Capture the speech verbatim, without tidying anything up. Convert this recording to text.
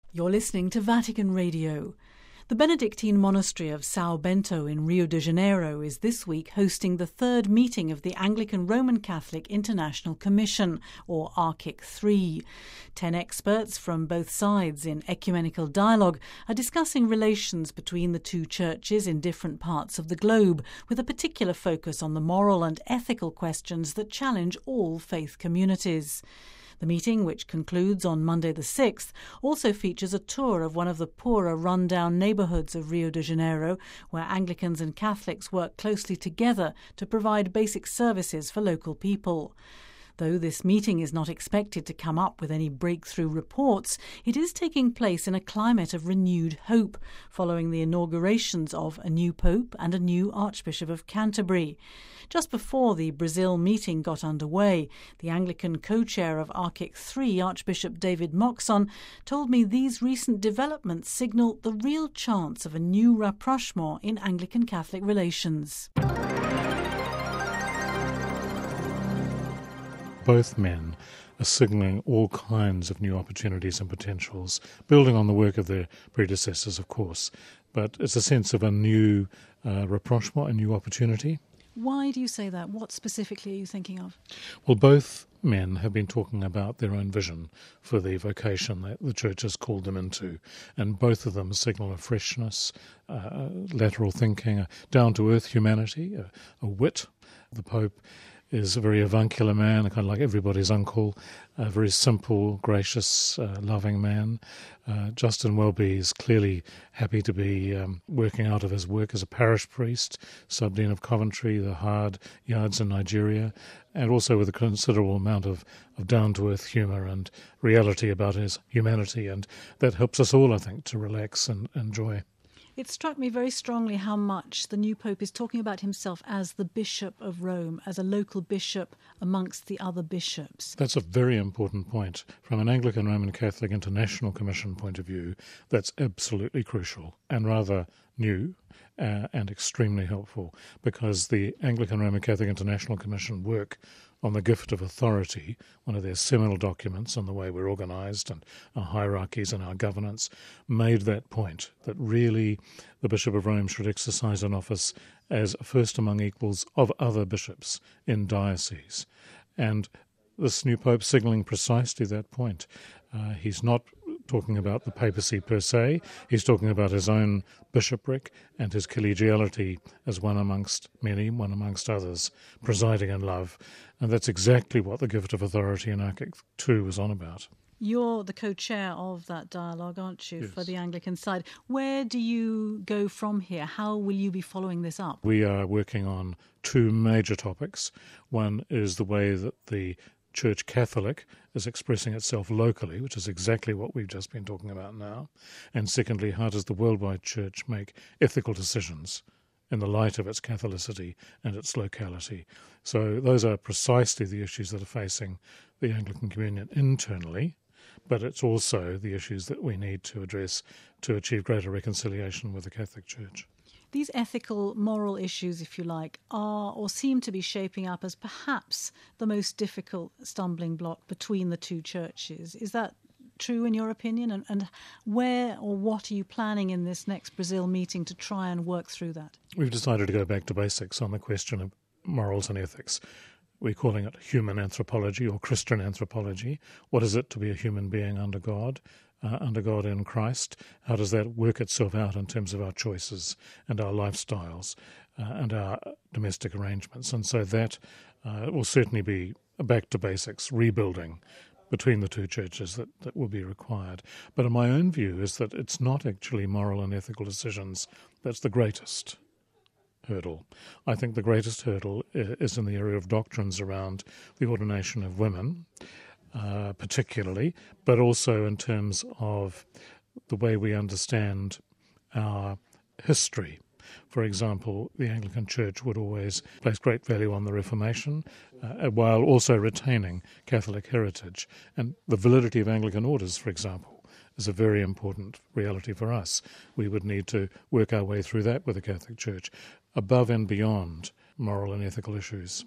You're listening to Vatican Radio. The Benedictine monastery of São Bento in Rio de Janeiro is this week hosting the third meeting of the Anglican Roman Catholic International Commission, or A R C I C three. Ten experts from both sides in ecumenical dialogue are discussing relations between the two churches in different parts of the globe, with a particular focus on the moral and ethical questions that challenge all faith communities. The meeting, which concludes on Monday the sixth, also features a tour of one of the poorer run-down neighbourhoods of Rio de Janeiro, where Anglicans and Catholics work closely together to provide basic services for local people. Though this meeting is not expected to come up with any breakthrough reports, it is taking place in a climate of renewed hope, following the inaugurations of a new Pope and a new Archbishop of Canterbury. Just before the Brazil meeting got underway, the Anglican co-chair of A R C I C three, Archbishop David Moxon, told me these recent developments signal the real chance of a new rapprochement in Anglican-Catholic relations. Both men are signalling all kinds of new opportunities and potentials, building on the work of their predecessors, of course. But it's a sense of a new uh, rapprochement, a new opportunity. Why do you say that? What specifically are you thinking of? Well, both men have been talking about their own vision for the vocation that the Church has called them into, and both of them signal a freshness, uh, lateral thinking, a down-to-earth humanity, a, a wit. The Pope is a very avuncular man, kind of like everybody's uncle, a very simple, gracious, uh, loving man. Uh, Justin Welby is clearly happy to be um, working out of his work as a parish priest, subdean of Coventry, the hard yards in Nigeria, and also with a considerable amount of, of down-to-earth humour and reality about his humanity, and that helps us all, I think, to relax and enjoy. It struck me very strongly how much the new Pope is talking about himself as the Bishop of Rome, as a local bishop amongst the other bishops. That's a very important point. From an Anglican Roman Catholic International Commission point of view, that's absolutely crucial and rather new uh, and extremely helpful, because the Anglican Roman Catholic International Commission work on the gift of authority, one of their seminal documents on the way we're organised and our hierarchies and our governance, made that point, that really the Bishop of Rome should exercise an office as first among equals of other bishops in dioceses. And this new Pope signalling precisely that point. Uh, he's not talking about the papacy per se, he's talking about his own bishopric and his collegiality as one amongst many, one amongst others, presiding in love. And that's exactly what the gift of authority in A R C I C two was on about. You're the co-chair of that dialogue, aren't you, yes, for the Anglican side. Where do you go from here? How will you be following this up? We are working on two major topics. One is the way that the Church Catholic is expressing itself locally, which is exactly what we've just been talking about now. And secondly, how does the worldwide Church make ethical decisions in the light of its Catholicity and its locality? So those are precisely the issues that are facing the Anglican Communion internally, but it's also the issues that we need to address to achieve greater reconciliation with the Catholic Church. These ethical, moral issues, if you like, are or seem to be shaping up as perhaps the most difficult stumbling block between the two churches. Is that true in your opinion? And, and where or what are you planning in this next Brazil meeting to try and work through that? We've decided to go back to basics on the question of morals and ethics. We're calling it human anthropology or Christian anthropology. What is it to be a human being under God? Uh, under God in Christ? How does that work itself out in terms of our choices and our lifestyles uh, and our domestic arrangements? And so that uh, will certainly be a back to basics, rebuilding between the two churches that, that will be required. But in my own view is that it's not actually moral and ethical decisions that's the greatest hurdle. I think the greatest hurdle is in the area of doctrines around the ordination of women, Uh, particularly, but also in terms of the way we understand our history. For example, the Anglican Church would always place great value on the Reformation, uh, while also retaining Catholic heritage. And the validity of Anglican orders, for example, is a very important reality for us. We would need to work our way through that with the Catholic Church, above and beyond moral and ethical issues.